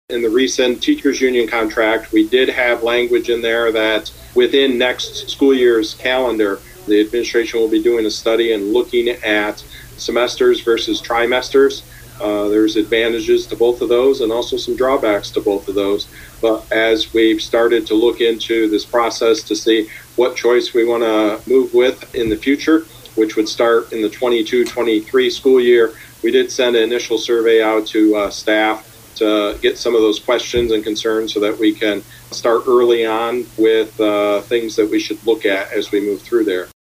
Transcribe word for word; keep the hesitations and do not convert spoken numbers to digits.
In the recent teachers union contract, we did have language in there that within next school year's calendar, the administration will be doing a study and looking at semesters versus trimesters. Uh, there's advantages to both of those and also some drawbacks to both of those. But as we've started to look into this process to see what choice we want to move with in the future, which would start in the twenty-two twenty-three school year, we did send an initial survey out to uh, staff to get some of those questions and concerns so that we can start early on with uh, things that we should look at as we move through there.